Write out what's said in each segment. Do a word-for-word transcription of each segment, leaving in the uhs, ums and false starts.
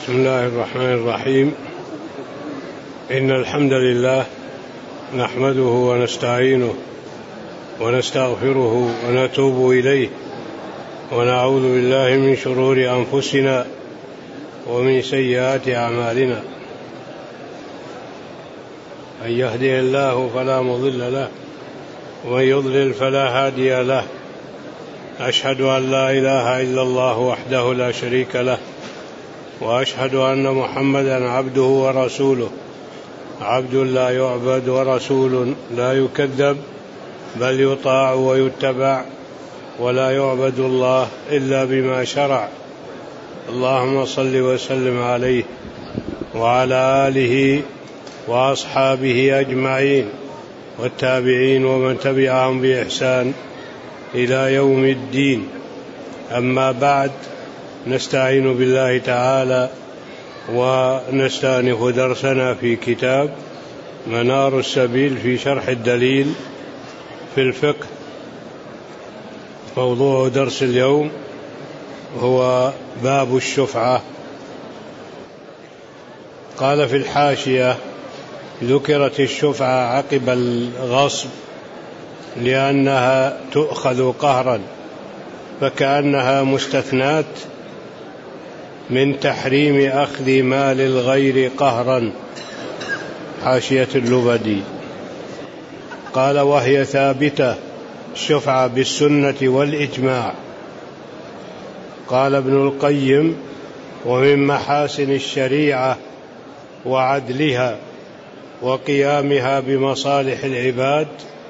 بسم الله الرحمن الرحيم. إن الحمد لله نحمده ونستعينه ونستغفره ونتوب إليه ونعوذ بالله من شرور أنفسنا ومن سيئات أعمالنا. من يهده الله فلا مضل له ومن يضلل فلا هادي له. أشهد أن لا إله إلا الله وحده لا شريك له، وأشهد أن محمدا عبده ورسوله، عبد لا يعبد ورسول لا يكذب، بل يطاع ويتبع، ولا يعبد الله إلا بما شرع. اللهم صل وسلم عليه وعلى آله وأصحابه أجمعين والتابعين ومن تبعهم بإحسان إلى يوم الدين. أما بعد، نستعين بالله تعالى ونستأنف درسنا في كتاب منار السبيل في شرح الدليل في الفقه. موضوع درس اليوم هو باب الشفعة. قال في الحاشية: ذكرت الشفعة عقب الغصب لأنها تؤخذ قهرا، فكأنها مستثنات من تحريم أخذ مال الغير قهرا. حاشية اللبدي. قال: وهي ثابتة الشفعة بالسنة والإجماع. قال ابن القيم: ومن محاسن الشريعة وعدلها وقيامها بمصالح العباد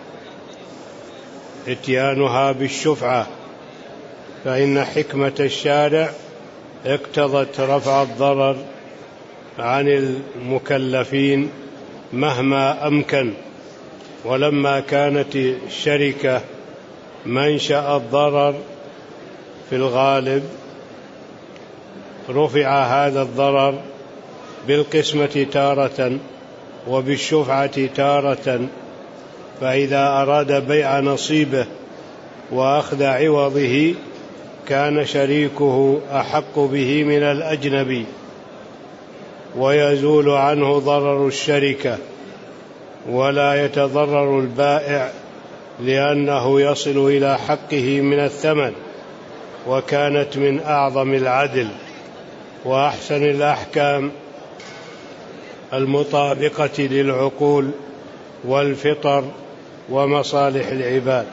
اتيانها بالشفعة، فإن حكمة الشارع اقتضت رفع الضرر عن المكلفين مهما أمكن. ولما كانت الشركة منشأ الضرر في الغالب، رفع هذا الضرر بالقسمة تارة وبالشفعة تارة. فإذا أراد بيع نصيبه وأخذ عوضه كان شريكه أحق به من الأجنبي، ويزول عنه ضرر الشركة، ولا يتضرر البائع لأنه يصل إلى حقه من الثمن. وكانت من أعظم العدل وأحسن الأحكام المطابقة للعقول والفطر ومصالح العباد.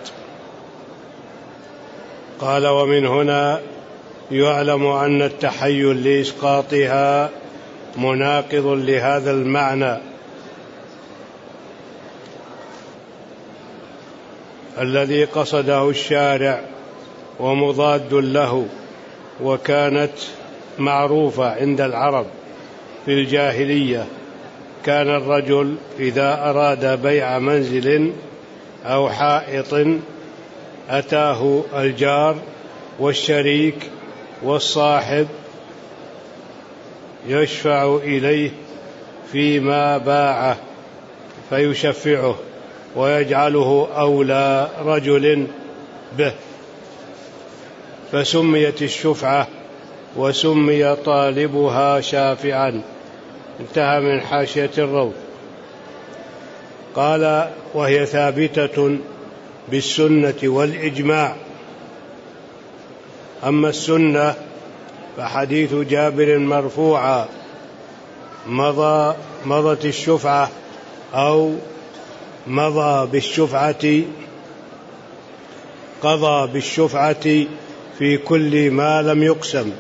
قال: ومن هنا يعلم أن التحيل لإسقاطها مناقض لهذا المعنى الذي قصده الشارع ومضاد له. وكانت معروفة عند العرب في الجاهلية. كان الرجل إذا أراد بيع منزل أو حائط أتاه الجار والشريك والصاحب يشفع إليه فيما باعه فيشفعه ويجعله أولى رجل به، فسميت الشفعة وسمي طالبها شافعا. انتهى من حاشية الروض. قال: وهي ثابتة بالسنة والإجماع. أما السنة فحديث جابر مرفوعا: مضى مضت الشفعة أو مضى بالشفعة قضى بالشفعة في كل ما لم يقسم.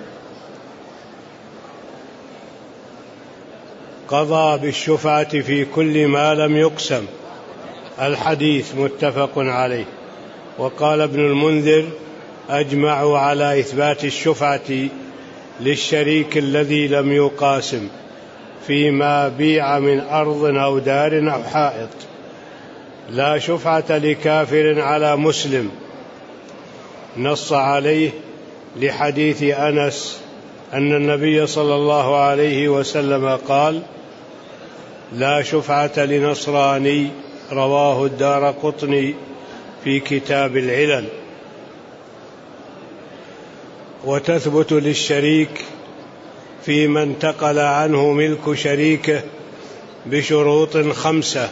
قضى بالشفعة في كل ما لم يقسم. الحديث متفق عليه. وقال ابن المنذر: أجمعوا على إثبات الشفعة للشريك الذي لم يقاسم فيما بيع من أرض أو دار أو حائط، لا شفعة لكافر على مسلم. نص عليه لحديث أنس أن النبي صلى الله عليه وسلم قال: لا شفعة لنصراني. رواه الدارقطني في كتاب العلل. وتثبت للشريك فيما انتقل عنه ملك شريكه بشروط خمسة: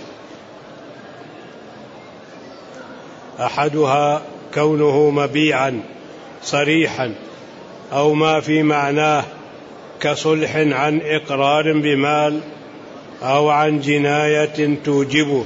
أحدها كونه مبيعا صريحا أو ما في معناه كصلح عن إقرار بمال أو عن جناية توجبه،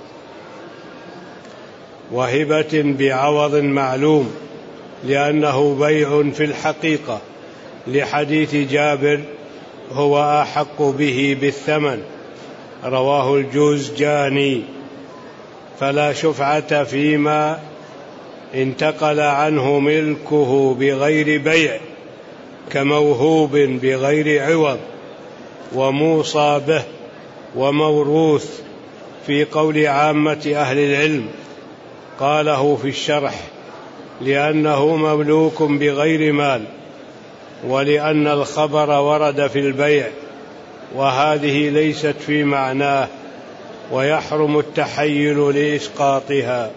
وهبة بعوض معلوم لأنه بيع في الحقيقة، لحديث جابر: هو أحق به بالثمن، رواه الجوزجاني. فلا شفعة فيما انتقل عنه ملكه بغير بيع، كموهوب بغير عوض، وموصى به، وموروث، في قول عامة أهل العلم. قاله في الشرح: لأنه مملوك بغير مال، ولأن الخبر ورد في البيع، وهذه ليست في معناه، ويحرم التحيل لإسقاطها.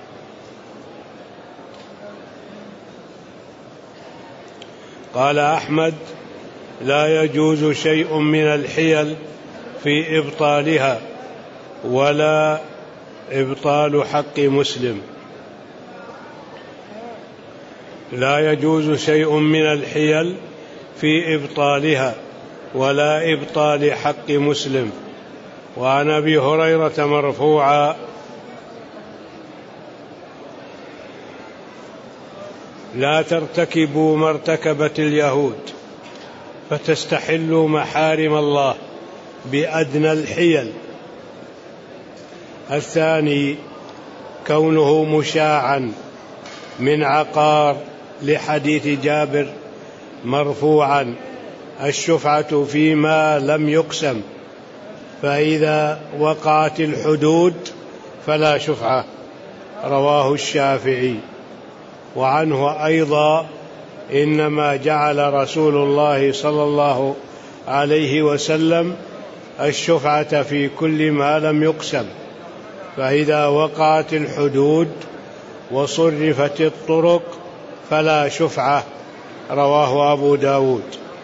قال أحمد: لا يجوز شيء من الحيل في إبطالها، ولا إبطال حق مسلم. لا يجوز شيء من الحيل في إبطالها ولا إبطال حق مسلم. وعن أبي هريرة مرفوعا: لا ترتكبوا ما ارتكبت اليهود فتستحلوا محارم الله بأدنى الحيل. الثاني كونه مشاعا من عقار، لحديث جابر مرفوعا: الشفعة فيما لم يقسم، فإذا وقعت الحدود فلا شفعة، رواه الشافعي. وعنه أيضا: إنما جعل رسول الله صلى الله عليه وسلم الشفعة في كل ما لم يقسم، فإذا وقعت الحدود وصرفت الطرق فلا شفعة، رواه أبو داود.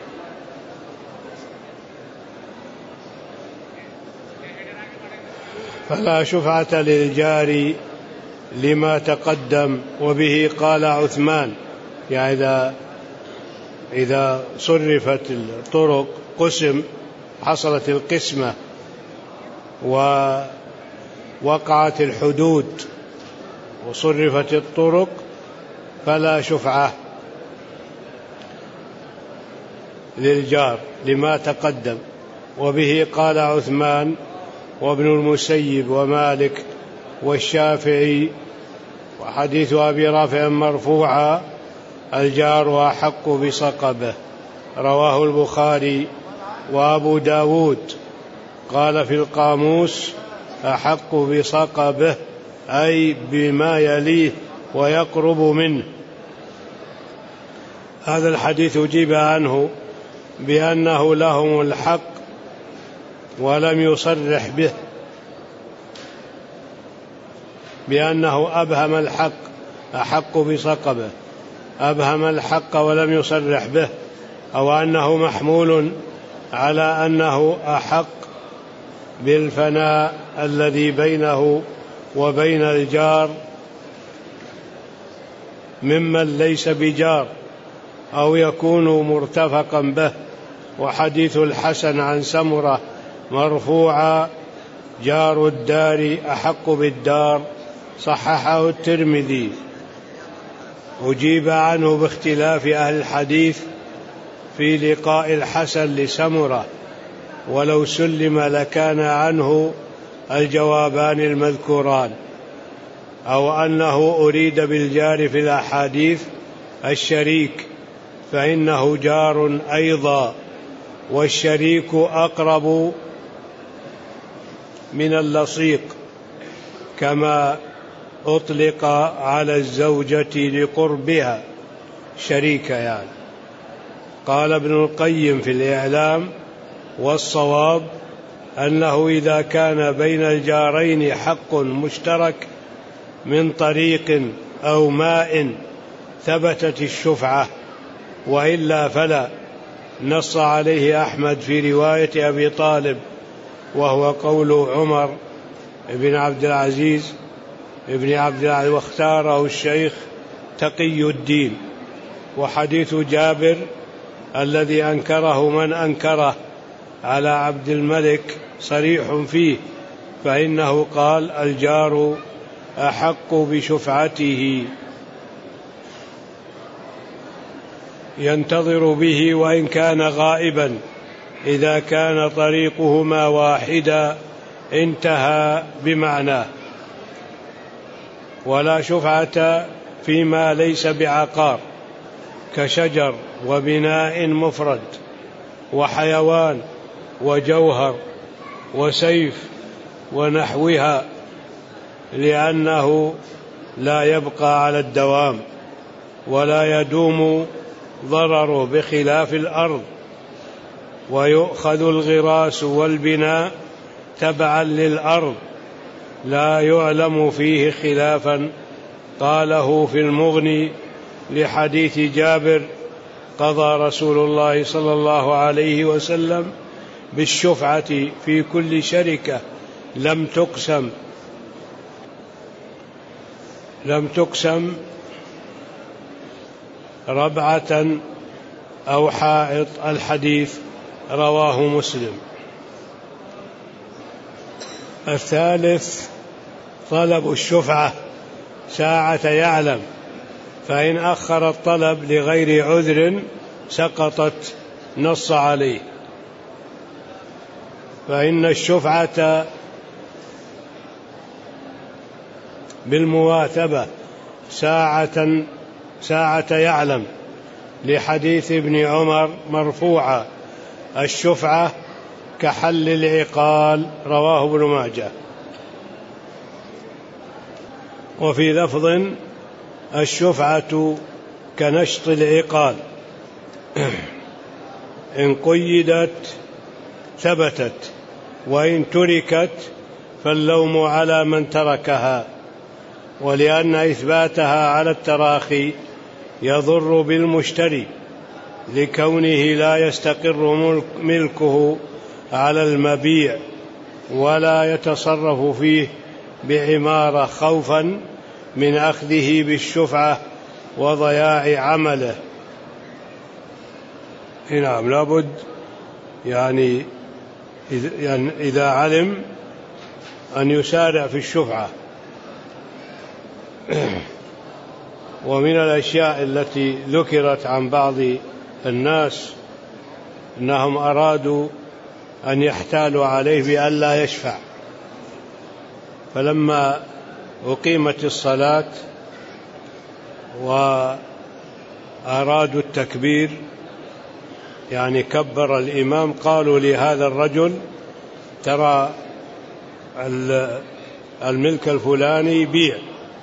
فلا شفعة للجار لما تقدم، وبه قال عثمان: يعني إذا, إذا صرفت الطرق قسم، حصلت القسمة ووقعت الحدود وصرفت الطرق فلا شفعة للجار لما تقدم. وبه قال عثمان وابن المسيب ومالك والشافعي. وحديث أبي رافع مرفوعا: الجار أحق بصقبه، رواه البخاري. وأبو داود قال في القاموس: أحق بصقبه، أي بما يليه ويقرب منه. هذا الحديث أجيب عنه بأنه لهم الحق ولم يصرح به، بأنه أبهم الحق، أحق بصقبه، أبهم الحق ولم يصرح به، أو أنه محمول على أنه أحق بالفناء الذي بينه وبين الجار ممن ليس بجار، أو يكون مرتفقا به. وحديث الحسن عن سمرة مرفوعا: جار الدار أحق بالدار، صححه الترمذي. أجيب عنه باختلاف أهل الحديث في لقاء الحسن لسمرة، ولو سلم لكان عنه الجوابان المذكوران، أو أنه أريد بالجار في الأحاديث الشريك، فإنه جار أيضا، والشريك أقرب من اللصيق، كما أطلق على الزوجة لقربها شريكة يعني. قال ابن القيم في الإعلام: والصواب أنه إذا كان بين الجارين حق مشترك من طريق أو ماء ثبتت الشفعة، وإلا فلا، نص عليه أحمد في رواية أبي طالب، وهو قول عمر بن عبد العزيز ابن عبد العزيز، واختاره الشيخ تقي الدين. وحديث جابر الذي أنكره من أنكره على عبد الملك صريح فيه، فإنه قال: الجار أحق بشفعته، ينتظر به وإن كان غائبا، إذا كان طريقهما واحدا انتهى بمعناه. ولا شفعة فيما ليس بعقار، كشجر وبناء مفرد وحيوان وجوهر وسيف ونحوها، لأنه لا يبقى على الدوام ولا يدوم ضرره، بخلاف الأرض. ويؤخذ الغراس والبناء تبعا للأرض، لا يعلم فيه خلافا، قاله في المغني لحديث جابر: قضى رسول الله صلى الله عليه وسلم بالشفعة في كل شركة لم تقسم لم تقسم ربعة أو حائط. الحديث رواه مسلم. الثالث طلب الشفعة ساعة يعلم، فإن أخر الطلب لغير عذر سقطت، نص عليه. فإن الشفعة بالمواثبة ساعة ساعة يعلم، لحديث ابن عمر مرفوعا: الشفعة كحل العقال، رواه ابن ماجه. وفي لفظ: الشفعة كنشط العقال، إن قيدت ثبتت، وإن تركت فاللوم على من تركها. ولأن إثباتها على التراخي يضر بالمشتري، لكونه لا يستقر ملكه على المبيع ولا يتصرف فيه بعمارة، خوفا من أخذه بالشفعة وضياع عمله. نعم، لابد يعني إذا علم أن يسارع في الشفعة. ومن الأشياء التي ذكرت عن بعض الناس أنهم أرادوا أن يحتالوا عليه بأن لا يشفع، فلما أقيمت الصلاة وأرادوا التكبير، يعني كبر الإمام، قالوا لهذا الرجل: ترى الملك الفلاني بيع.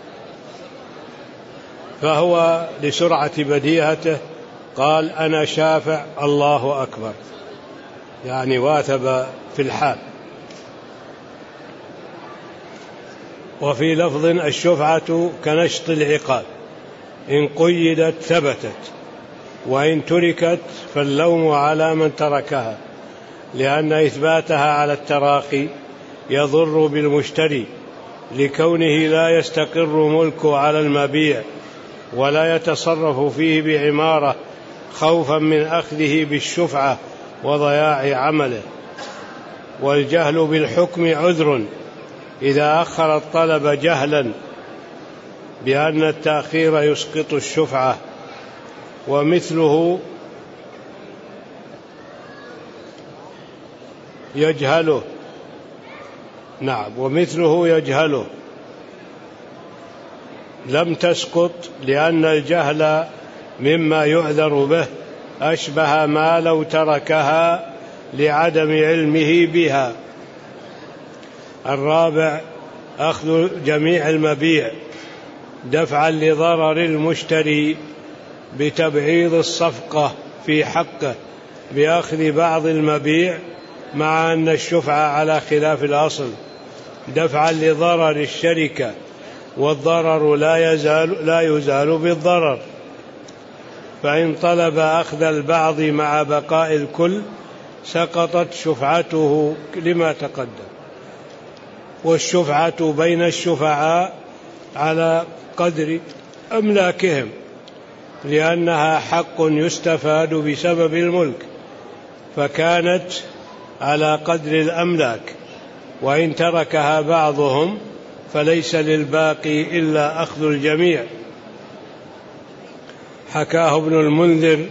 فهو لسرعة بديهته قال: أنا شافع، الله أكبر، يعني واثب في الحال. وفي لفظ: الشفعة كنشط العقال، إن قيدت ثبتت، وإن تركت فاللوم على من تركها، لأن إثباتها على التراخي يضر بالمشتري، لكونه لا يستقر ملكه على المبيع ولا يتصرف فيه بعمارة، خوفا من أخذه بالشفعة وضياع عمله. والجهل بالحكم عذر إذا أخر الطلب جهلا بأن التأخير يسقط الشفعة. ومثله يجهله نعم ومثله يجهله لم تسقط، لأن الجهل مما يعذر به، أشبه ما لو تركها لعدم علمه بها. الرابع: أخذ جميع المبيع دفعا لضرر المشتري بتبعيض الصفقة في حقه بأخذ بعض المبيع، مع أن الشفعة على خلاف الأصل، دفعا لضرر الشركة، والضرر لا يزال لا يزال بالضرر. فإن طلب أخذ البعض مع بقاء الكل سقطت شفعته لما تقدم. والشفعة بين الشفعاء على قدر أملاكهم، لأنها حق يستفاد بسبب الملك، فكانت على قدر الأملاك، وإن تركها بعضهم فليس للباقي إلا أخذ الجميع. حكاه ابن المنذر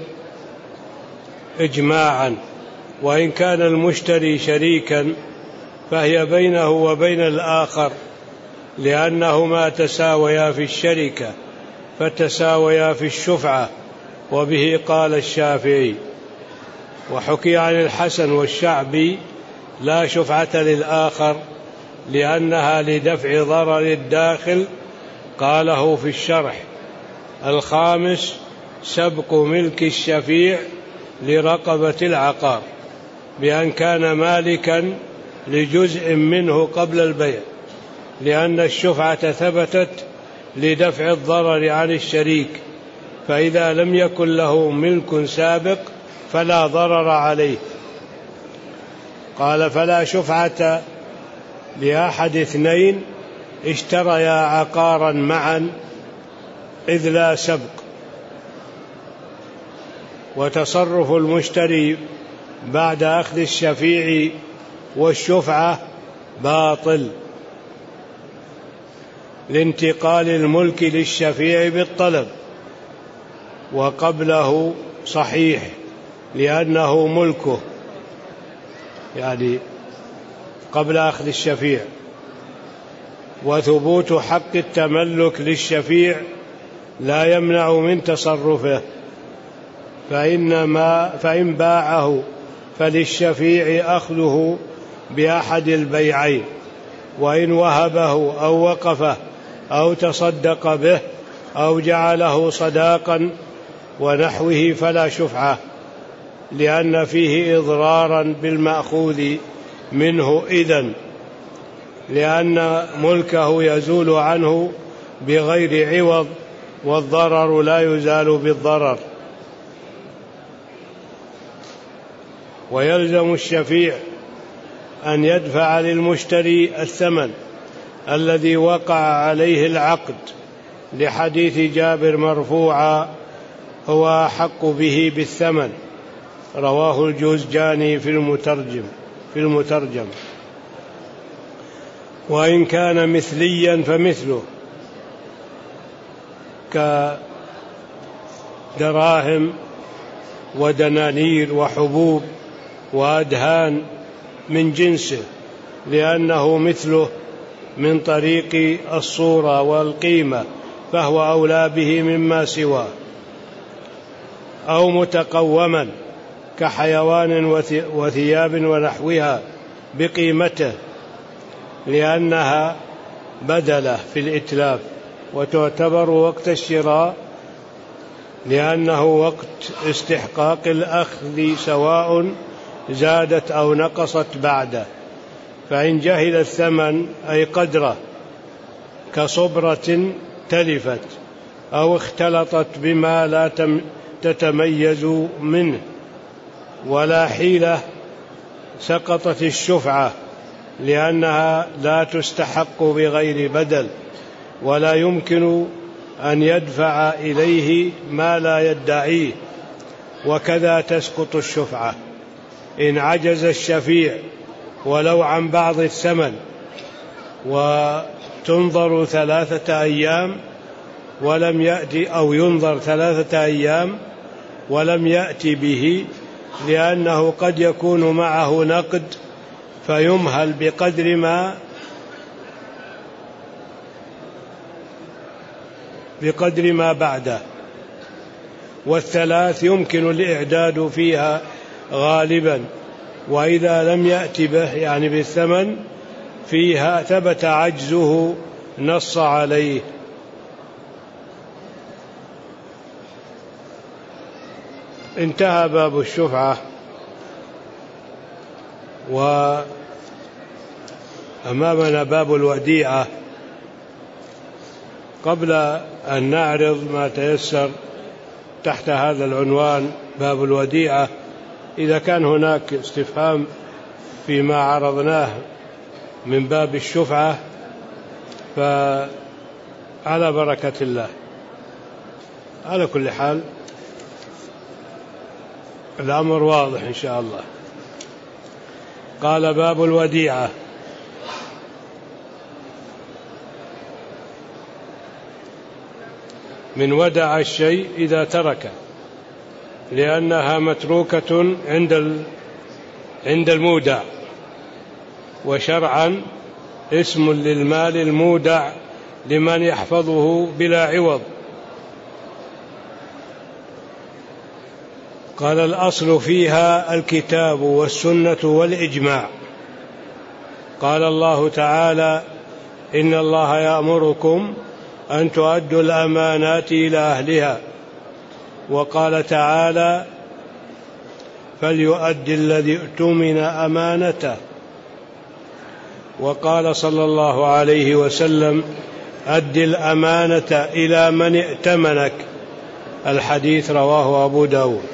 إجماعا، وإن كان المشتري شريكا فهي بينه وبين الآخر، لأنهما تساويا في الشركة فتساويا في الشفعة، وبه قال الشافعي. وحكي عن الحسن والشعبي لا شفعة للآخر لأنها لدفع ضرر الداخل، قاله في الشرح. الخامس سبق ملك الشفيع لرقبة العقار بأن كان مالكا لجزء منه قبل البيع، لأن الشفعة ثبتت لدفع الضرر عن الشريك، فإذا لم يكن له ملك سابق فلا ضرر عليه. قال فلا شفعة لأحد اثنين اشتريا عقارا معا إذ لا سبق، وتصرف المشتري بعد أخذ الشفيع والشفعة باطل لانتقال الملك للشفيع بالطلب، وقبله صحيح لأنه ملكه، يعني قبل أخذ الشفيع. وثبوت حق التملك للشفيع لا يمنع من تصرفه، فإنما فإن باعه فللشفيع أخذه بأحد البيعين، وإن وهبه أو وقفه أو تصدق به أو جعله صداقا ونحوه فلا شفعة، لأن فيه إضرارا بالمأخوذ منه إذن، لأن ملكه يزول عنه بغير عوض، والضرر لا يزال بالضرر. ويلزم الشفيع أن يدفع للمشتري الثمن الذي وقع عليه العقد، لحديث جابر مرفوعا: هو أحق به بالثمن، رواه الجوزجاني في المترجم في المترجم. وإن كان مثليا فمثله كدراهم ودنانير وحبوب وأدهان من جنسه، لأنه مثله من طريق الصورة والقيمة، فهو أولى به مما سواه. أو متقوما كحيوان وثياب ونحوها بقيمته، لأنها بدلة في الإتلاف، وتعتبر وقت الشراء لأنه وقت استحقاق الأخذ، سواء زادت أو نقصت بعده. فإن جهل الثمن أي قدره كصبرة تلفت أو اختلطت بما لا تتميز منه ولا حيلة، سقطت الشفعة، لأنها لا تستحق بغير بدل، ولا يمكن أن يدفع إليه ما لا يدعيه. وكذا تسقط الشفعة إن عجز الشفيع ولو عن بعض الثمن، وتنظر ثلاثة أيام ولم يأتي، أو ينظر ثلاثة أيام ولم يأتي به، لأنه قد يكون معه نقد فيمهل بقدر ما بقدر ما بعده. والثلاث يمكن الإعداد فيها غالبا، وإذا لم يأتي به يعني بالثمن فيها ثبت عجزه نص عليه. انتهى باب الشفعة. وأمامنا باب الوديعة. قبل أن نعرض ما تيسر تحت هذا العنوان باب الوديعة. إذا كان هناك استفهام فيما عرضناه من باب الشفعة فعلى بركة الله. على كل حال الأمر واضح إن شاء الله. قال باب الوديعة. من ودع الشيء إذا تركه، لأنها متروكة عند عند المودع، وشرعا اسم للمال المودع لمن يحفظه بلا عوض. قال الأصل فيها الكتاب والسنة والإجماع. قال الله تعالى: إن الله يأمركم أن تؤدوا الأمانات إلى أهلها. وقال تعالى: فليؤدي الذي اؤتمن أمانته. وقال صلى الله عليه وسلم: أد الأمانة إلى من ائتمنك. الحديث رواه أبو داود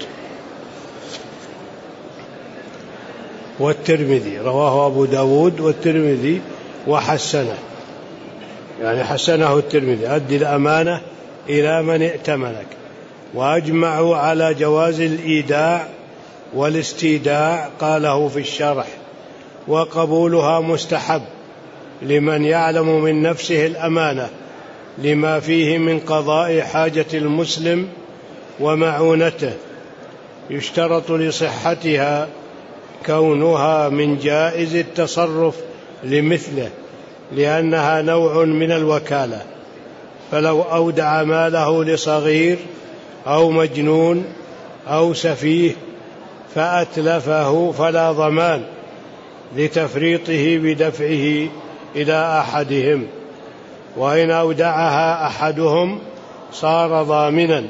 والترمذي، رواه أبو داود والترمذي وحسنه، يعني حسنه الترمذي. أد الأمانة إلى من ائتمنك. وأجمعوا على جواز الإيداع والاستيداع، قاله في الشرح، وقبولها مستحب لمن يعلم من نفسه الأمانة لما فيه من قضاء حاجة المسلم ومعونته. يشترط لصحتها كونها من جائز التصرف لمثله، لأنها نوع من الوكالة. فلو أودع ماله لصغير أو مجنون أو سفيه فأتلفه فلا ضمان لتفريطه بدفعه إلى أحدهم، وإن أودعها أحدهم صار ضامنا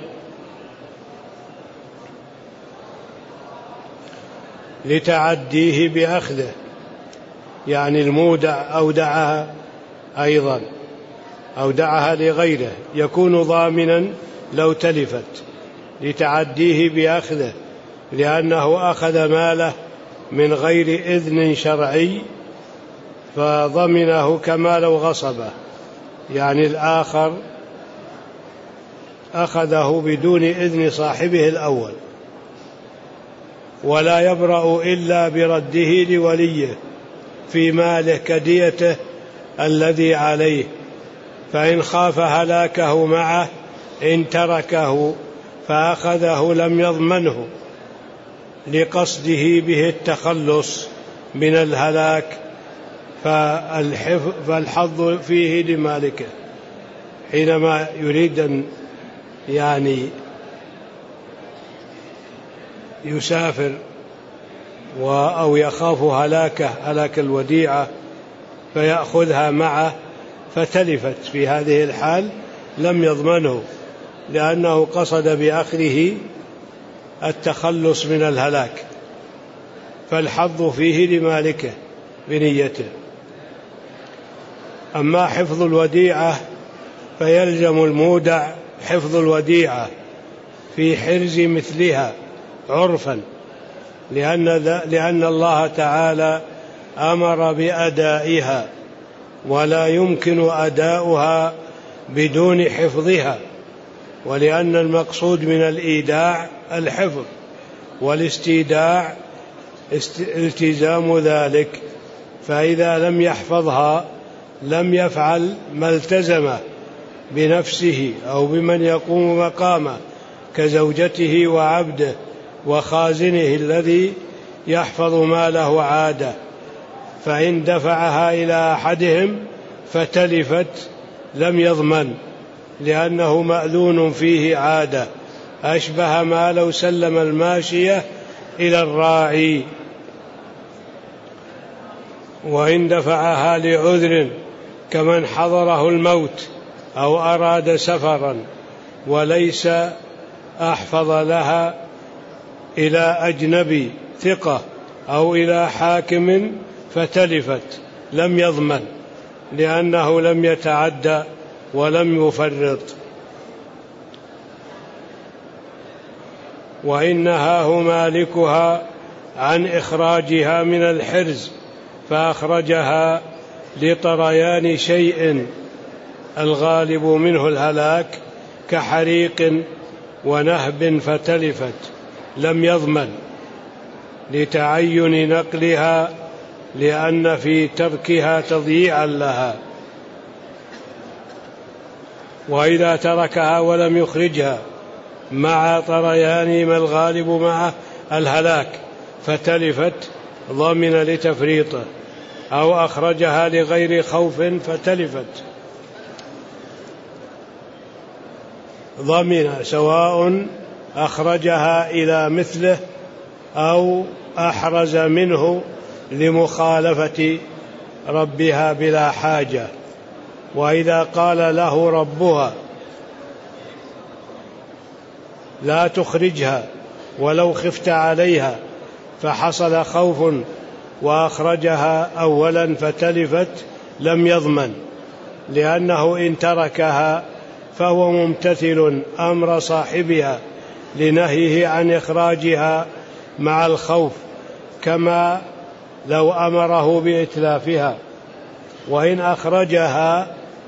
لتعديه بأخذه، يعني المودع أودعها أيضا، أودعها لغيره، يكون ضامنا لو تلفت لتعديه بأخذه، لأنه أخذ ماله من غير إذن شرعي فضمنه كما لو غصبه، يعني الآخر أخذه بدون إذن صاحبه الأول. ولا يبرأ إلا برده لوليه في ماله كديته الذي عليه، فإن خاف هلاكه معه إن تركه فأخذه لم يضمنه لقصده به التخلص من الهلاك، فالحظ فيه لمالكه حينما يريد أن يعني يسافر أو يخاف هلاكه هلاك الوديعة فيأخذها معه فتلفت، في هذه الحال لم يضمنه لأنه قصد بأخذه التخلص من الهلاك، فالحظ فيه لمالكه بنيته. أما حفظ الوديعة فيلزم المودع حفظ الوديعة في حرز مثلها عرفا، لأن, لأن الله تعالى أمر بأدائها، ولا يمكن أداؤها بدون حفظها، ولأن المقصود من الإيداع الحفظ، والاستيداع التزام ذلك، فإذا لم يحفظها لم يفعل ما التزمه بنفسه أو بمن يقوم مقامه كزوجته وعبده وخازنه الذي يحفظ ماله عادة. فإن دفعها إلى أحدهم فتلفت لم يضمن، لأنه مأذون فيه عادة، أشبه ما لو سلم الماشية إلى الراعي. وإن دفعها لعذر كمن حضره الموت أو أراد سفرا وليس أحفظ لها إلى أجنبي ثقة أو إلى حاكم فتلفت لم يضمن، لأنه لم يتعدى ولم يفرط. وإن نهاه مالكها عن إخراجها من الحرز فأخرجها لطريان شيء الغالب منه الهلاك كحريق ونهب فتلفت لم يضمن لتعين نقلها لأن في تركها تضييعا لها. وإذا تركها ولم يخرجها مع طريان ما الغالب معه الهلاك فتلفت ضمن لتفريطه، أو أخرجها لغير خوف فتلفت ضمن، سواء أخرجها إلى مثله أو أحرز منه لمخالفة ربها بلا حاجة. وإذا قال له ربها لا تخرجها ولو خفت عليها فحصل خوف وأخرجها أولا فتلفت لم يضمن، لأنه إن تركها فهو ممتثل أمر صاحبها لنهيه عن إخراجها مع الخوف، كما لو أمره بإتلافها. وإن أخرجها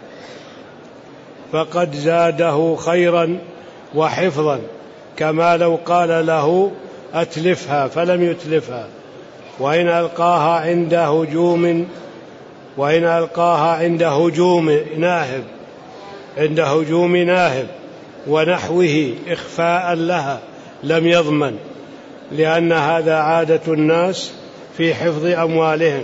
فقد زاده خيرا وحفظا، كما لو قال له أتلفها فلم يتلفها. وإن ألقاها عند هجوم وإن ألقاها عند هجوم ناهب عند هجوم ناهب ونحوه إخفاء لها لم يضمن، لأن هذا عادة الناس في حفظ أموالهم.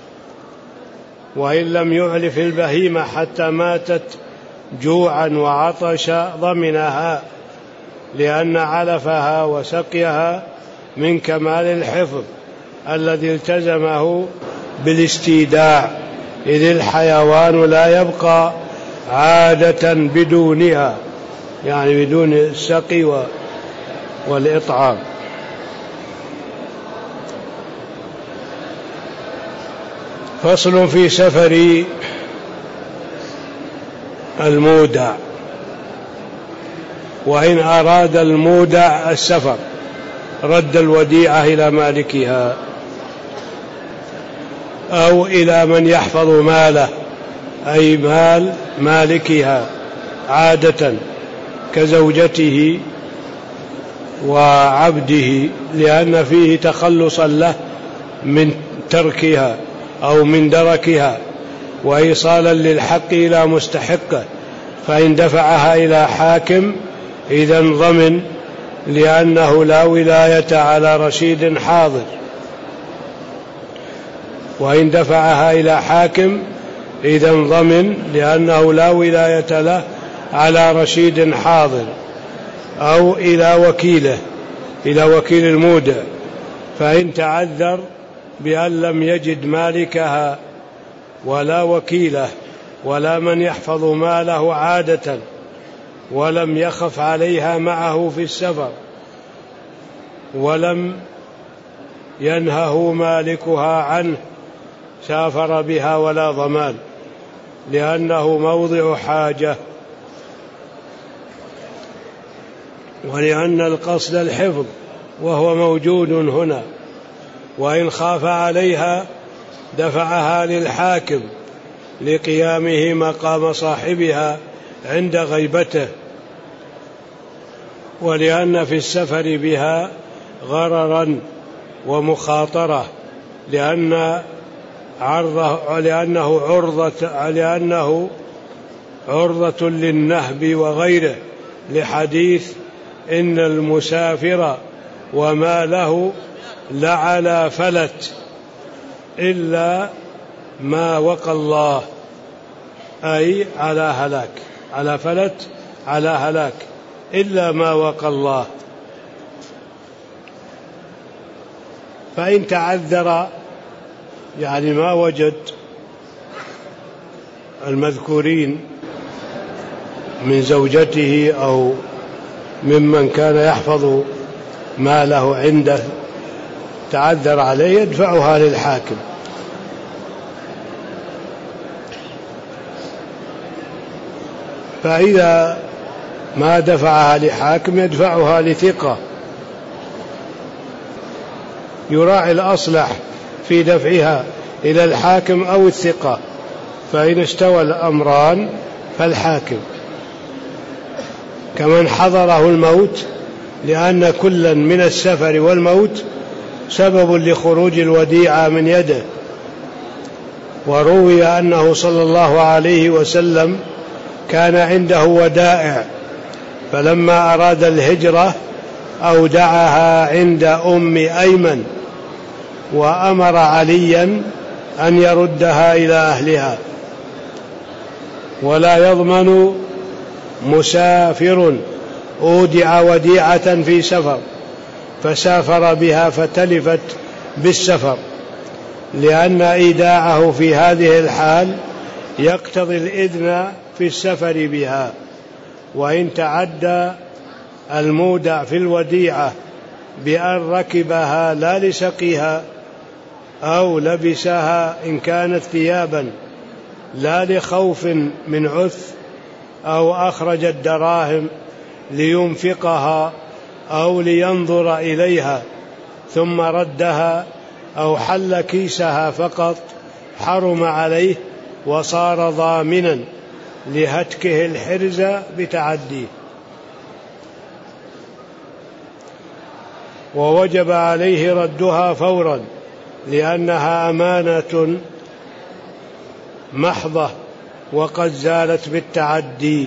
وإن لم يعلف البهيمة حتى ماتت جوعا وعطش ضمنها، لأن علفها وسقيها من كمال الحفظ الذي التزمه بالاستيداع، إذ الحيوان لا يبقى عادة بدونها، يعني بدون السقي والإطعام. فصل في سفر المودع. وإن أراد المودع السفر رد الوديعة إلى مالكها أو إلى من يحفظ ماله، أي مال مالكها عادة كزوجته وعبده، لأن فيه تخلصا له من تركها أو من دركها وإيصالا للحق إلى مستحقه. فإن دفعها إلى حاكم إذن ضمن، لأنه لا ولاية على رشيد حاضر. وإن دفعها إلى حاكم إذن ضمن، لأنه لا ولاية له على رشيد حاضر. أو إلى وكيله إلى وكيل المودع، فإن تعذر بأن لم يجد مالكها ولا وكيله ولا من يحفظ ماله عادة، ولم يخف عليها معه في السفر، ولم ينهه مالكها عنه، سافر بها ولا ضمان، لأنه موضع حاجة، ولأن القصد الحفظ وهو موجود هنا. وإن خاف عليها دفعها للحاكم لقيامه مقام صاحبها عند غيبته، ولأن في السفر بها غررا ومخاطرة، لأن عرضه لأنه عرضة لأنه عرضة للنهب وغيره، لحديث إن المسافر وما له لعلى فلت إلا ما وقى الله، أي على هلاك، على فلت على هلاك إلا ما وقى الله. فإن تعذر يعني ما وجد المذكورين من زوجته أو ممن كان يحفظ ماله عنده، تعذر عليه يدفعها للحاكم. فإذا ما دفعها لحاكم يدفعها لثقة يراعي الأصلح في دفعها إلى الحاكم أو الثقة، فإن استوى الأمران فالحاكم، كمن حضره الموت، لأن كلا من السفر والموت سبب لخروج الوديعة من يده. وروي أنه صلى الله عليه وسلم كان عنده ودائع، فلما أراد الهجرة أودعها عند أم أيمن، وأمر عليا أن يردها إلى أهلها. ولا يضمن مسافر أودع وديعة في سفر فسافر بها فتلفت بالسفر، لأن إيداعه في هذه الحال يقتضي الإذن في السفر بها. وإن تعدى المودع في الوديعة بأن ركبها لا لسقيها أو لبسها إن كانت ثيابا لا لخوف من عث، أو أخرج الدراهم لينفقها أو لينظر إليها ثم ردها، أو حل كيسها فقط، حرم عليه وصار ضامنا لهتكه الحرز بتعديه. ووجب عليه ردها فورا، لأنها أمانة محضة وقد زالت بالتعدي،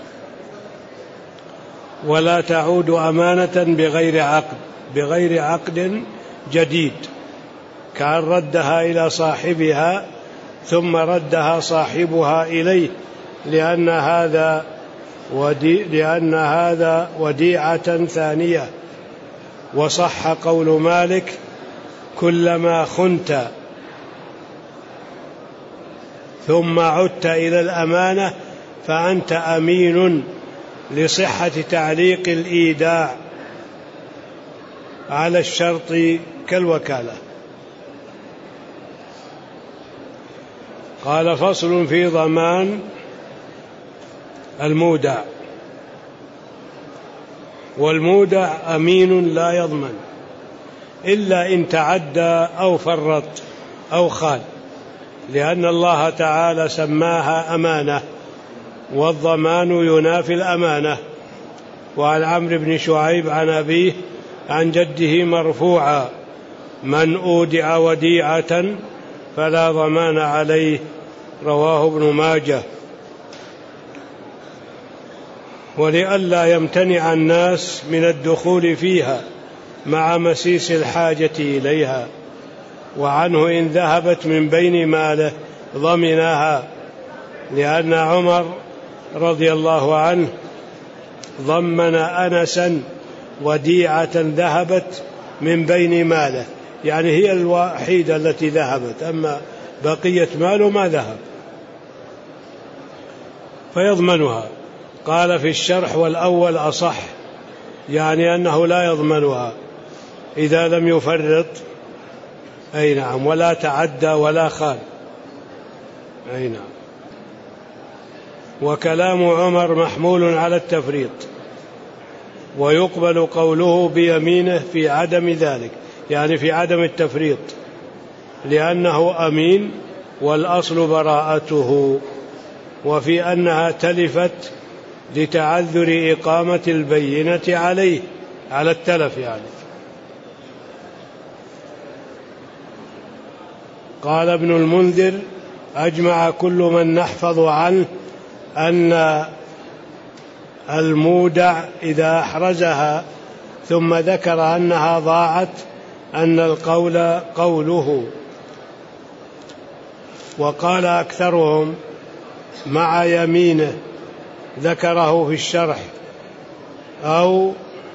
ولا تعود أمانة بغير عقد بغير عقد جديد، كأن ردها إلى صاحبها ثم ردها صاحبها إليه، لأن هذا ودي لأن هذا وديعة ثانية. وصح قول مالك: كلما خنت ثم عدت إلى الأمانة فأنت أمين، لصحة تعليق الإيداع على الشرط كالوكالة. قال: فصل في ضمان المودع. والمودع أمين لا يضمن إلا إن تعدى أو فرط أو خان، لأن الله تعالى سماها أمانة، والضمان ينافي الأمانة. وعن عمرو بن شعيب عن أبيه عن جده مرفوعا: من أودع وديعة فلا ضمان عليه. رواه ابن ماجه. ولئلا يمتنع الناس من الدخول فيها مع مسيس الحاجة إليها. وعنه: إن ذهبت من بين ماله ضمنها، لأن عمر رضي الله عنه ضمن أنسا وديعة ذهبت من بين ماله، يعني هي الوحيدة التي ذهبت، أما بقية ماله ما ذهب، فيضمنها. قال في الشرح: والأول أصح، يعني أنه لا يضمنها إذا لم يفرط، أي نعم، ولا تعدى ولا خان، أي نعم. وكلام عمر محمول على التفريط، ويقبل قوله بيمينه في عدم ذلك، يعني في عدم التفريط، لأنه أمين والأصل براءته، وفي أنها تلفت لتعذر إقامة البينة عليه، على التلف يعني. قال ابن المنذر: أجمع كل من نحفظ عنه أن المودع إذا أحرزها ثم ذكر أنها ضاعت أن القول قوله. وقال أكثرهم مع يمينه، ذكره في الشرح، أو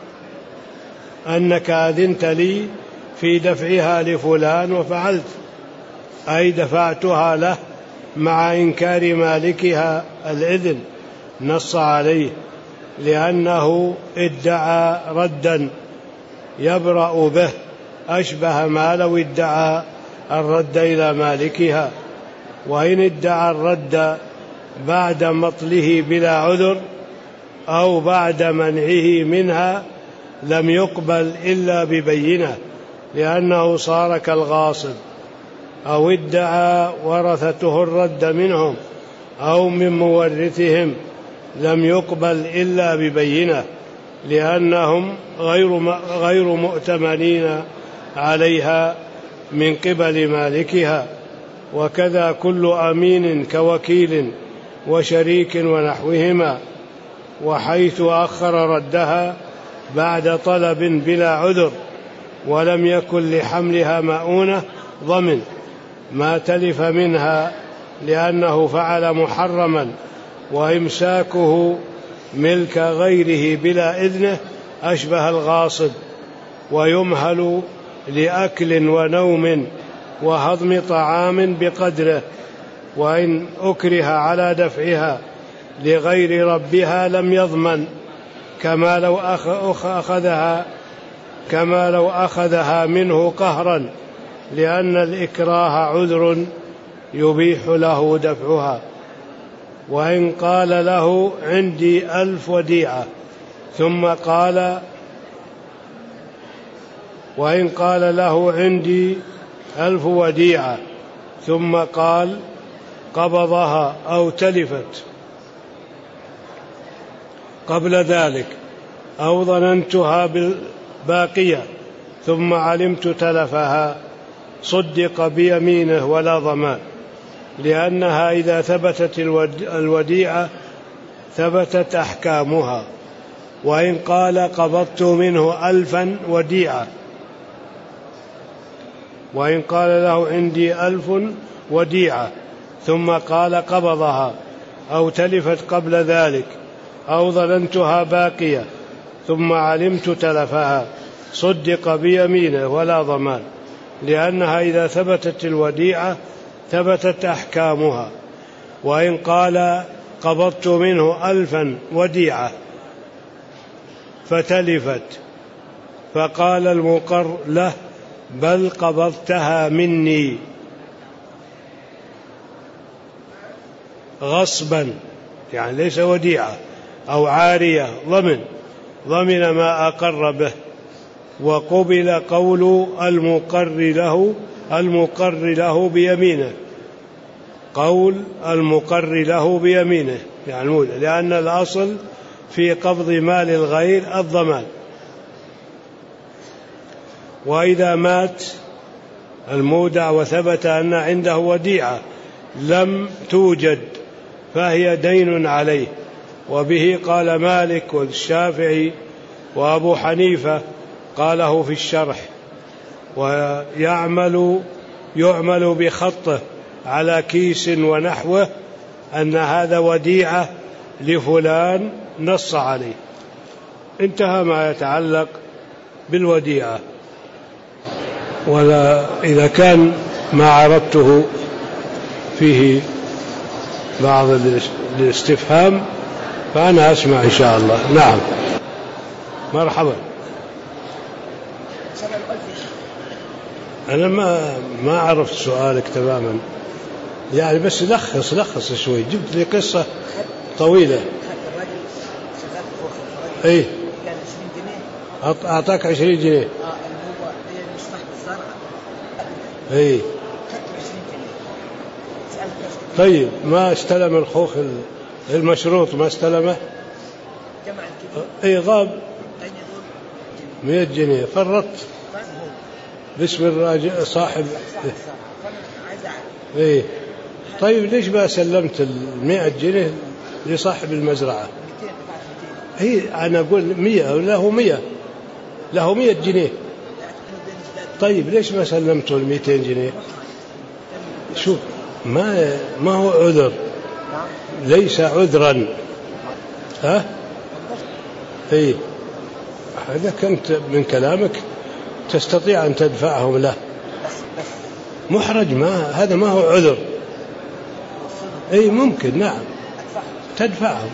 أنك أذنت لي في دفعها لفلان وفعلت، أي دفعتها له مع إنكار مالكها الإذن، نص عليه، لأنه ادعى ردا يبرأ به، أشبه ما لو ادعى الرد إلى مالكها. وإن ادعى الرد بعد مطله بلا عذر أو بعد منعه منها لم يقبل إلا ببينة، لأنه صار كالغاصب، أو ادعى ورثته الرد منهم أو من مورثهم لم يقبل إلا ببينة، لأنهم غير غير مؤتمنين عليها من قبل مالكها. وكذا كل أمين كوكيل وشريك ونحوهما. وحيث أخر ردها بعد طلب بلا عذر ولم يكن لحملها مؤونة ضمن ما تلف منها لأنه فعل محرما، وإمساكه ملك غيره بلا إذنه أشبه الغاصب، ويمهل لأكل ونوم وهضم طعام بقدره، وإن أكره على دفعها لغير ربها لم يضمن، كما لو أخذها كما لو أخذها منه قهرا، لأن الإكراه عذر يبيح له دفعها. وإن قال له عندي ألف وديعة ثم قال وإن قال له عندي ألف وديعة ثم قال قبضها أو تلفت قبل ذلك أو ظننتها باقية ثم علمت تلفها، صدق بيمينه ولا ضمان، لأنها إذا ثبتت الوديعة ثبتت أحكامها. وإن قال قبضت منه ألفا وديعة وإن قال له عندي ألف وديعة ثم قال قبضها أو تلفت قبل ذلك أو ظننتها باقية ثم علمت تلفها، صدق بيمينه ولا ضمان، لأنها إذا ثبتت الوديعة ثبتت أحكامها. وإن قال قبضت منه ألفا وديعة فتلفت فقال المقر له بل قبضتها مني غصبا، يعني ليس وديعة أو عارية، ضمن ضمن ما أقر به، وقبل قول المقر له المقر له بيمينه قول المقر له بيمينه يعني، لأن الأصل في قبض مال الغير الضمان. وإذا مات المودع وثبت أن عنده وديعة لم توجد فهي دين عليه، وبه قال مالك والشافعي وأبو حنيفة قاله في الشرح. ويعمل يعمل بخطه على كيس ونحوه أن هذا وديعة لفلان نص عليه. انتهى ما يتعلق بالوديعة. ولا إذا كان ما عرضته فيه بعض الاستفهام فأنا أسمع إن شاء الله. نعم مرحبا. أنا ما ما عرفت سؤالك تماما، يعني بس لخص لخص شوي. جبت لي قصة طويلة. إيه أعطاك عشرين جنيه. إيه طيب ما استلم الخوخ المشروط ما استلمه. إيه غاب مئة جنيه فرطت باسم الراجل صاحب. إيه طيب ليش ما سلمت المئة جنيه لصاحب المزرعة؟ هي أنا أقول مئة له مئة له مئة جنيه. طيب ليش ما سلمته المئتين جنيه؟ شوف ما ما هو عذر، ليس عذرا. ها إيه هذا كنت من كلامك تستطيع أن تدفعهم له. محرج ما هذا ما هو عذر. أي ممكن نعم تدفعهم.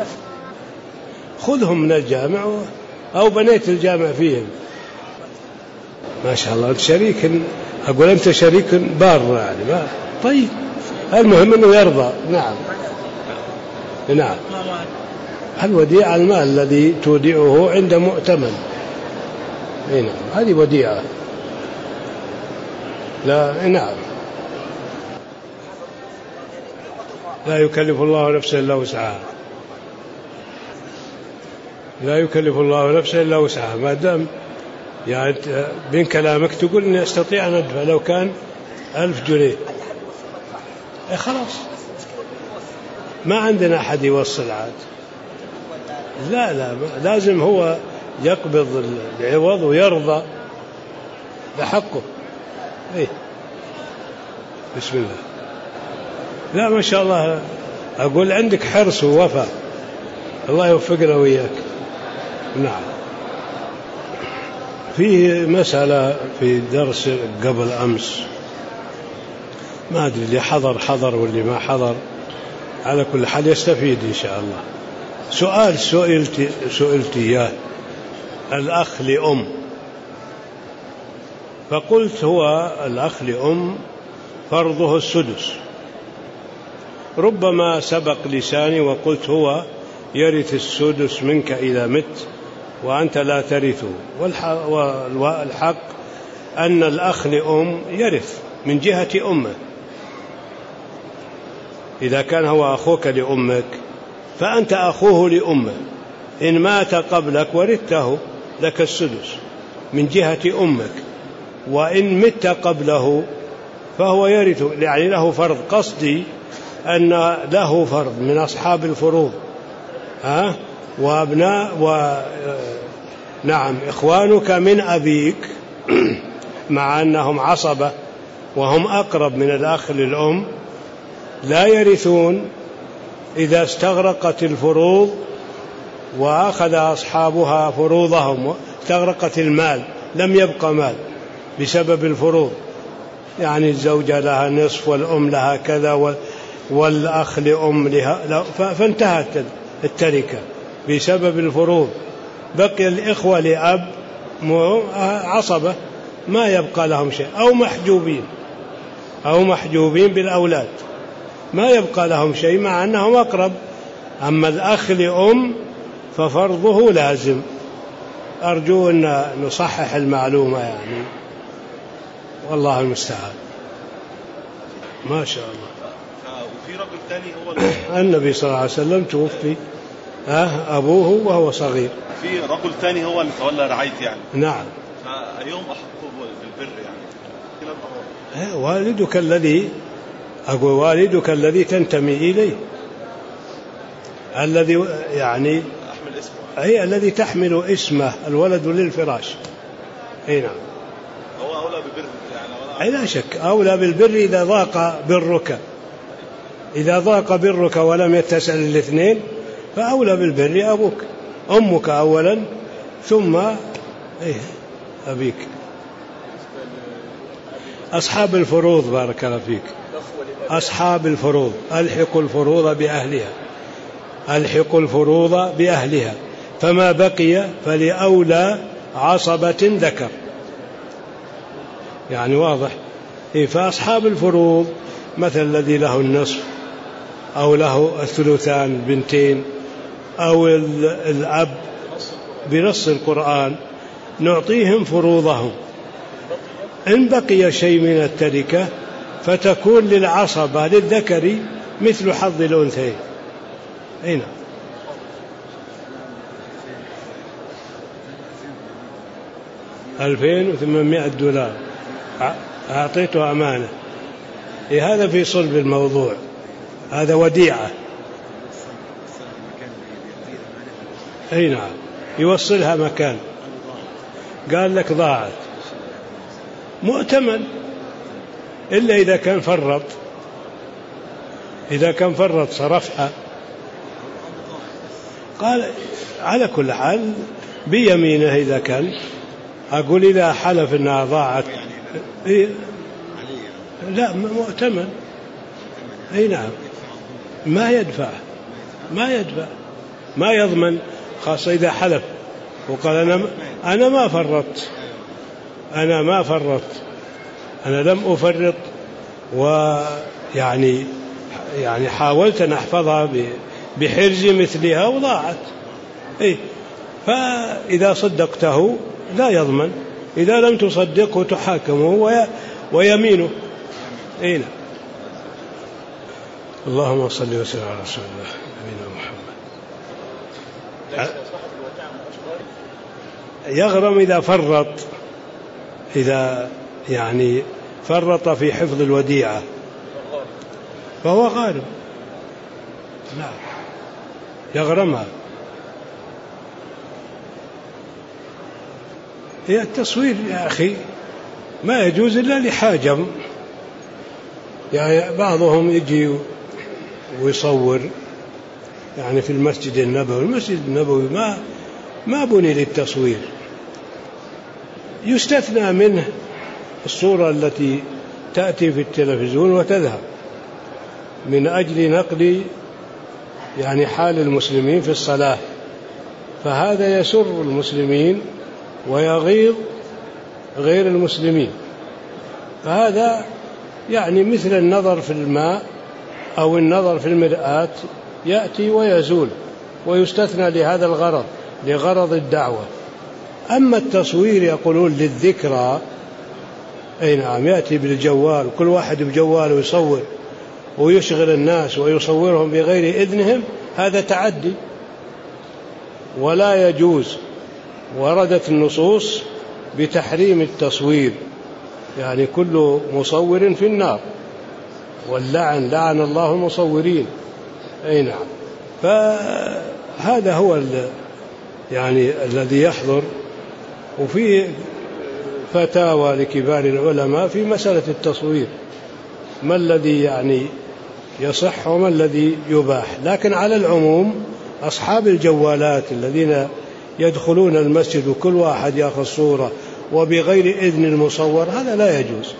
خذهم من الجامع أو بنيت الجامع فيهم. ما شاء الله أنت شريك، أقول أنت شريك بار يعني ما. طيب المهم أنه يرضى. نعم نعم. الوديعة المال الذي تودعه عند مؤتمن. نعم هذه وديعة. لا نعم، لا يكلف الله نفسا إلا وسعها، لا يكلف الله نفسا إلا وسعها. ما دام يعني بين كلامك تقول إني أستطيع أن أدفع لو كان ألف جنيه، إيه خلاص ما عندنا أحد يوصل عاد. لا لا لازم هو يقبض العوض ويرضى بحقه. إيه بسم الله. لا ما شاء الله، أقول عندك حرص ووفاء، الله يوفقنا وإياك. نعم. فيه مسألة في درس قبل أمس، ما أدري اللي حضر حضر واللي ما حضر، على كل حال يستفيد إن شاء الله. سؤال سئلت سئلت إياه، الأخ لأم، فقلت هو الأخ لأم فرضه السدس. ربما سبق لساني وقلت هو يرث السدس منك إذا مت وأنت لا ترثه، والحق أن الأخ لأم يرث من جهة أمه. إذا كان هو أخوك لأمك فأنت أخوه لأمه، إن مات قبلك ورثته لك السدس من جهة أمك، وإن مت قبله فهو يرث، يعني له فرض. قصدي أن له فرض من أصحاب الفروض، ها وأبناء و نعم إخوانك من أبيك مع أنهم عصبة وهم أقرب من الأخ للأم لا يرثون إذا استغرقت الفروض وأخذ أصحابها فروضهم، استغرقت المال، لم يبقى مال بسبب الفروض، يعني الزوجة لها نصف والأم لها كذا والأخ لأم لها، فانتهت التركة بسبب الفروض. بقي الإخوة لأب عصبة ما يبقى لهم شيء، أو محجوبين أو محجوبين بالأولاد ما يبقى لهم شيء مع أنهم أقرب. أما الأخ لأم ففرضه لازم. أرجو أن نصحح المعلومة يعني، والله المستعان. ما شاء الله. وفي رجل ثاني هو النبي صلى الله عليه وسلم توفي أبوه وهو صغير. في رجل ثاني هو اللي تولى رعايته يعني. نعم. فأيهم أحق بالبر يعني؟ والدك الذي أقول والدك الذي تنتمي إليه، الذي يعني أحمل اسمه، أي الذي تحمل اسمه، الولد للفراش. أي نعم. هو أولى بالبر يعني. أي لا شك أولى بالبر إذا ضاق برك، إذا ضاق برك ولم يتسع الاثنين فأولى بالبر أبوك، أمك أولا ثم إيه أبيك. أصحاب الفروض بارك الله فيك، أصحاب الفروض ألحقوا الفروض بأهلها، ألحقوا الفروض بأهلها، فما بقي فلأولى عصبة ذكر، يعني واضح. فأصحاب الفروض مثل الذي له النصف أو له الثلثان بنتين أو الأب بنص القرآن نعطيهم فروضهم. إن بقي شيء من التركة فتكون للعصبة للذكر مثل حظ الأنثيين. هنا ألفين وثمانمائة دولار أعطيته أمانة. إيه هذا في صلب الموضوع، هذا وديعة. أي نعم يوصلها مكان، قال لك ضاعت، مؤتمن إلا إذا كان فرط، إذا كان فرط صرفها. قال على كل حال بيمينه إذا كان، أقول إذا حلف أنها ضاعت إيه؟ لا مؤتمن. أي نعم ما يدفع ما يدفع ما يضمن، خاصة إذا حلف وقال أنا أنا ما فرطت أنا ما فرطت أنا لم أفرط، ويعني يعني حاولت أن أحفظها بحرز مثلها وضاعت. إيه فإذا صدقته لا يضمن، إذا لم تصدقه تحاكمه ويمينه. أي نعم. اللهم صل وسلم على رسول الله نبينا محمد. يغرم إذا فرط، إذا يعني فرط في حفظ الوديعة فهو غارم. نعم يغرمها. هي التصوير يا أخي ما يجوز إلا لحاجة، يعني بعضهم يجي ويصور يعني في المسجد النبوي. المسجد النبوي ما ما بني للتصوير، يستثنى منه الصورة التي تأتي في التلفزيون وتذهب من أجل نقل يعني حال المسلمين في الصلاة، فهذا يسر المسلمين ويغيظ غير المسلمين. فهذا يعني مثل النظر في الماء أو النظر في المرآة، يأتي ويزول ويستثنى لهذا الغرض، لغرض الدعوة. أما التصوير يقولون للذكرى، أي نعم، يأتي بالجوال، كل واحد بجواله يصور ويشغل الناس ويصورهم بغير إذنهم، هذا تعدي ولا يجوز. وردت النصوص بتحريم التصوير، يعني كل مصور في النار، واللعن لعن الله المصورين. أي نعم. فهذا هو يعني الذي يحضر. وفي فتاوى لكبار العلماء في مسألة التصوير، ما الذي يعني يصح وما الذي يباح. لكن على العموم أصحاب الجوالات الذين يدخلون المسجد وكل واحد يأخذ صورة وبغير إذن المصور، هذا لا يجوز.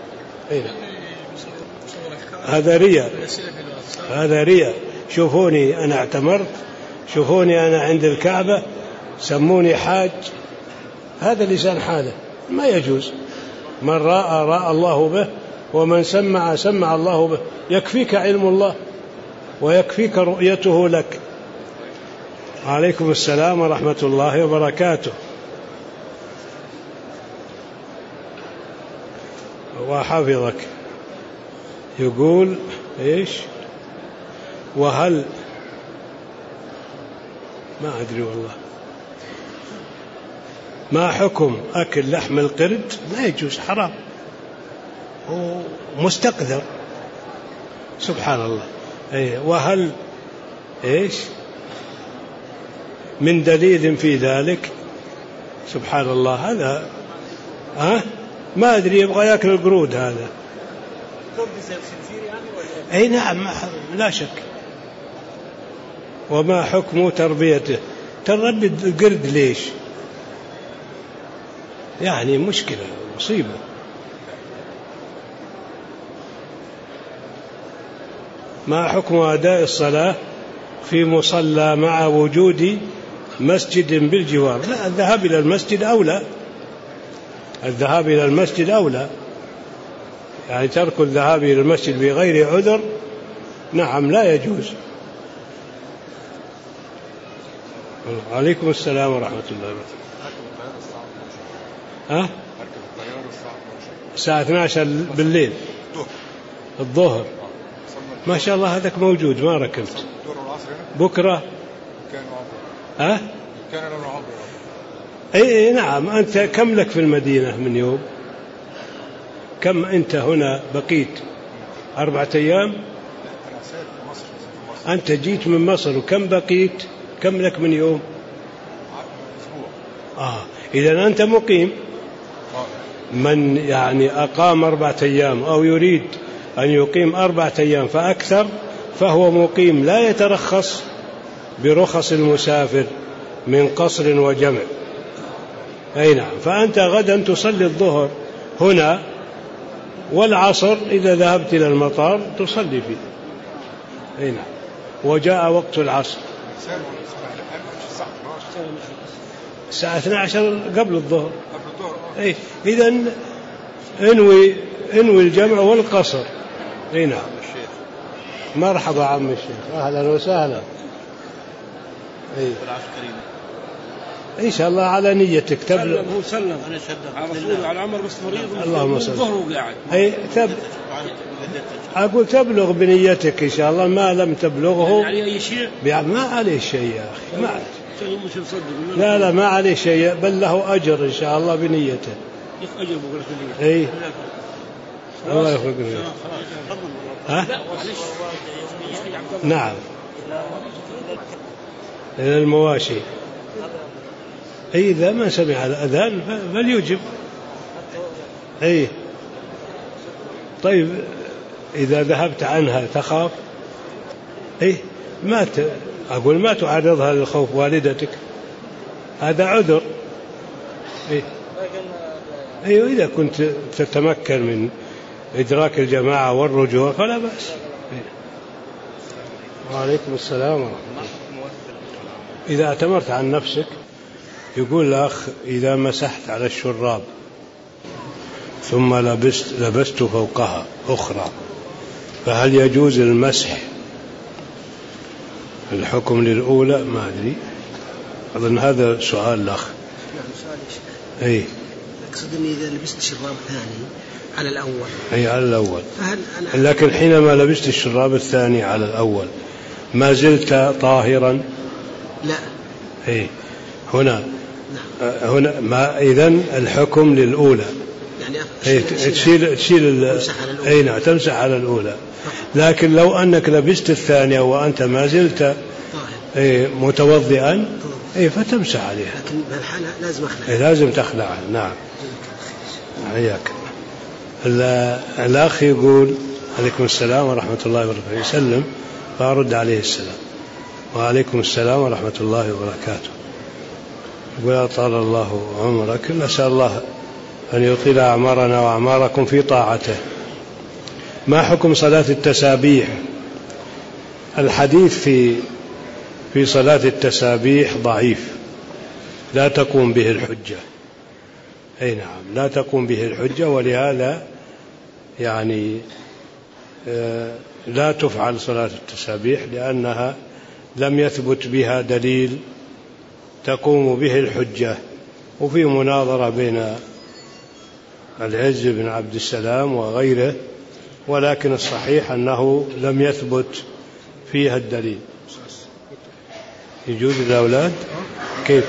هذا رياء، هذا رياء. شوفوني أنا اعتمرت، شوفوني أنا عند الكعبة، سموني حاج، هذا لسان حاله، ما يجوز. من رأى رأى الله به، ومن سمع سمع الله به. يكفيك علم الله ويكفيك رؤيته لك. عليكم السلام ورحمة الله وبركاته. وحفظك. يقول إيش؟ وهل ما أدري والله، ما حكم أكل لحم القرد؟ لا يجوز، حرام ومستقذر، سبحان الله. أي وهل إيش من دليل في ذلك؟ سبحان الله. هذا ها ما أدري، يبغى يأكل القرود هذا. أي نعم لا شك. وما حكم تربيته؟ تربي القرد ليش؟ يعني مشكلة، مصيبة. ما حكم أداء الصلاة في مصلى مع وجود مسجد بالجوار؟ لا، الذهاب إلى المسجد أولى، الذهاب إلى المسجد أولى. يعني ترك الذهاب إلى المسجد بغير عذر نعم لا يجوز. عليكم السلام ورحمة الله وبركاته. ها؟ الساعة اثني عشر بالليل الظهر، ما شاء الله هذاك موجود، ما ركبت. بكرة ها؟ اي نعم. أنت كم لك في المدينة من يوم؟ كم أنت هنا بقيت؟ أربعة أيام. أنت جيت من مصر، وكم بقيت؟ كم لك من يوم؟ آه إذن أنت مقيم. من يعني أقام أربعة أيام أو يريد أن يقيم أربعة أيام فأكثر فهو مقيم، لا يترخص برخص المسافر من قصر وجمع. أي نعم. فأنت غدا تصلي الظهر هنا، والعصر إذا ذهبت إلى المطار تصلي فيه. أي نعم. وجاء وقت العصر الساعة اثني عشر قبل الظهر. أي إذن انوي انوي الجمع والقصر. أي نعم. مرحبا عم الشيخ، أهلا وسهلا. أي إن شاء الله على نيتك تبلغ. هو سلم أنا شدد على رسول على عمر بس مريض اللهم صل. ظهره قاعد. أي تب... أقول تبلغ بنيتك إن شاء الله، ما لم تبلغه يعني عليه أي شيء؟ ما عليه شيء يا أخي، ما لا لا ما عليه شيء، بل له أجر إن شاء الله بنيته. أجر بقول لك. أي الله يخلق لك. ها؟ نعم. إلى المواشي. أي إذا ما سمع الأذان فليجب. أي طيب إذا ذهبت عنها تخاف، أي ما ت... أقول ما تعرضها للخوف والدتك، هذا عذر. أي أيوة إذا كنت تتمكن من إدراك الجماعة والرجوع فلا بأس. أي. وعليكم السلام ورحمة الله. إذا اعتمرت عن نفسك يقول الأخ إذا مسحت على الشراب ثم لبست, لبست فوقها أخرى فهل يجوز المسح؟ الحكم للأولى ما أدري، أظن هذا سؤال الأخ. أي أقصد أني إذا لبست شراب ثاني على الأول. أي على الأول، لكن حينما لبست الشراب الثاني على الأول ما زلت طاهرا؟ لا. أي هنا نعم. هنا ما إذن الحكم للأولى، يعني أي تشيل تشيل أي نعم تمسح على الأولى، لكن لو أنك لبست الثانية وأنت ما زلت أي متوضئا أي فتمسح عليها، لكن بالحالة لازم أخلع. أي لازم تخلعها. نعم حياك. الأخ يقول عليكم السلام ورحمة الله وبركاته، يسلم فأرد عليه السلام. وعليكم السلام ورحمة الله وبركاته. يقول أطال الله عمرك، نسأل الله أن يطيل أعمارنا وأعماركم في طاعته. ما حكم صلاة التسابيح؟ الحديث في في صلاة التسابيح ضعيف، لا تقوم به الحجة. أي نعم لا تقوم به الحجة، ولهذا يعني لا تفعل صلاة التسابيح لأنها لم يثبت بها دليل تقوم به الحجة. وفي مناظرة بين العز بن عبد السلام وغيره، ولكن الصحيح أنه لم يثبت فيها الدليل. يجوز الأولاد كيف؟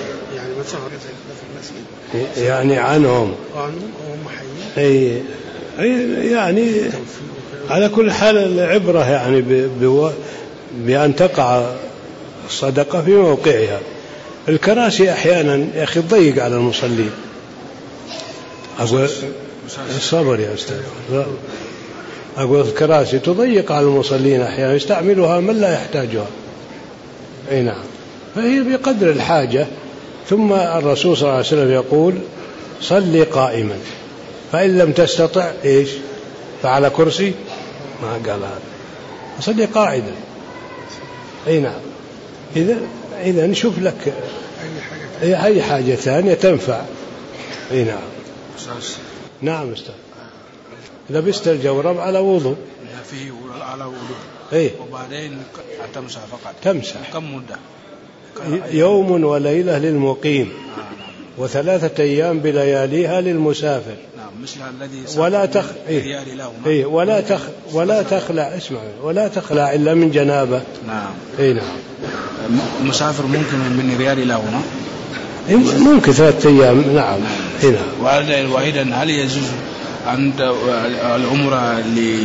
يعني عنهم أي يعني على كل حال العبرة يعني بأن تقع الصدقة في موقعها. الكراسي أحيانا يا أخي تضيق على المصلين. أقول الصبر يا أستاذ، أقول الكراسي تضيق على المصلين أحيانا يستعملها من لا يحتاجها. أي نعم، فهي بقدر الحاجة. ثم الرسول صلى الله عليه وسلم يقول صلي قائما، فإن لم تستطع إيش فعلى كرسي، ما قال هذا، صلي قاعدا. أي نعم. إذا إذا نشوف لك أي حاجة ثانية تنفع. أي نعم. نعم أستاذ، لبست الجورب على وضوء فيه على وضوء إيه؟ وبعدين تمسح فقط. تمسح كم مدة؟ يوم وليلة للمقيم، وثلاثة أيام بلياليها للمسافر. نعم مثل الذي ولا تخ... إيه؟ إيه؟ ولا تخ... ولا تخلع اسمع ولا تخلع إلا من جنابة. نعم. إيه نعم. مسافر ممكن من رياض إلى هنا؟ ممكن ثلاثة أيام. نعم. إيه نعم. وأيضا هل يجوز عند العمرة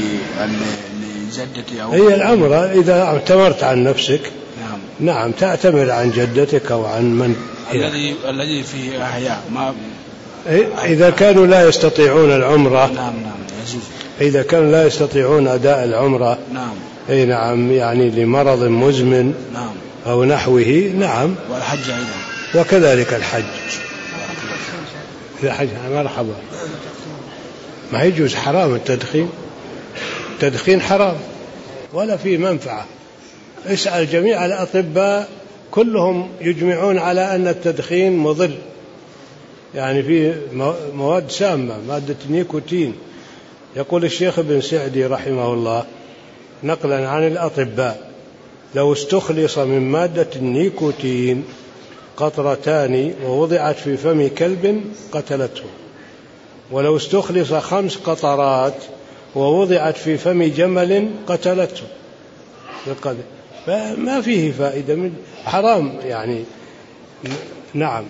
لجدتي أو؟ هي العمرة إذا اعتمرت عن نفسك نعم نعم تعتمر عن جدتك أو عن من الذي الذي فيه أحياء ما إذا كانوا لا يستطيعون العمرة. نعم نعم يجوز. إذا كانوا لا يستطيعون أداء العمرة. نعم. أي نعم، يعني لمرض مزمن. نعم. أو نحوه. نعم. والحج أيضا. وكذلك الحج. إذا حج مرحبا. ما يجوز، حرام التدخين، التدخين حرام ولا فيه منفعة. اسأل جميع الأطباء كلهم يجمعون على أن التدخين مضر، يعني فيه مواد سامة، مادة نيكوتين. يقول الشيخ ابن سعدي رحمه الله نقلا عن الأطباء لو استخلص من مادة النيكوتين قطرتان ووضعت في فم كلب قتلته، ولو استخلص خمس قطرات ووضعت في فم جمل قتلته، فما فيه فائدة، حرام يعني. نعم.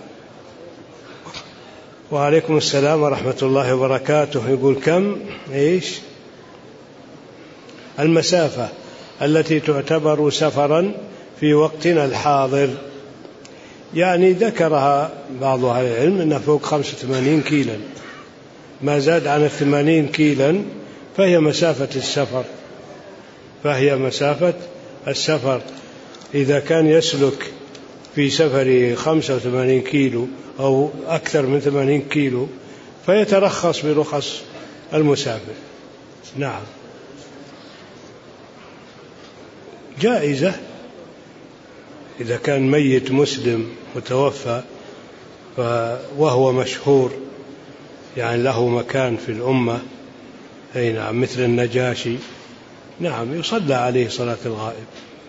وعليكم السلام ورحمة الله وبركاته. يقول كم إيش المسافة التي تعتبر سفرا في وقتنا الحاضر؟ يعني ذكرها بعض أهل العلم أنها فوق خمسة وثمانين كيلا، ما زاد عن الثمانين كيلا فهي مسافة السفر، فهي مسافة السفر. إذا كان يسلك في سفر خمسة وثمانين كيلو أو أكثر من ثمانين كيلو فيترخص برخص المسافر. نعم، جائزة إذا كان ميت مسلم متوفى وهو مشهور، يعني له مكان في الأمة، أي نعم، مثل النجاشي، نعم، يصلى عليه صلاة الغائب.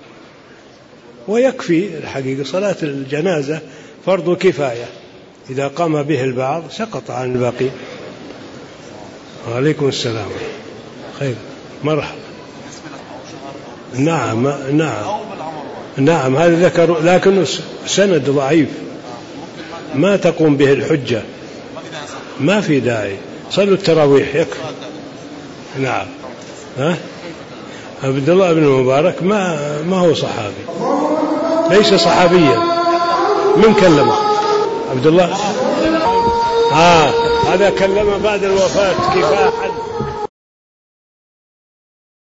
ويكفي الحقيقة صلاة الجنازة فرض كفاية، إذا قام به البعض سقط عن الباقي. وعليكم السلام. خير، مرحبا. نعم نعم نعم، هذا ذكر لكن سند ضعيف ما تقوم به الحجة، ما في داعي، صلوا التراويح يكفي. نعم. ها؟ عبد الله بن المبارك ما ما هو صحابي، ليس صحابيا. من كلمه؟ عبد الله. آه هذا كلمه بعد الوفاة كفاحا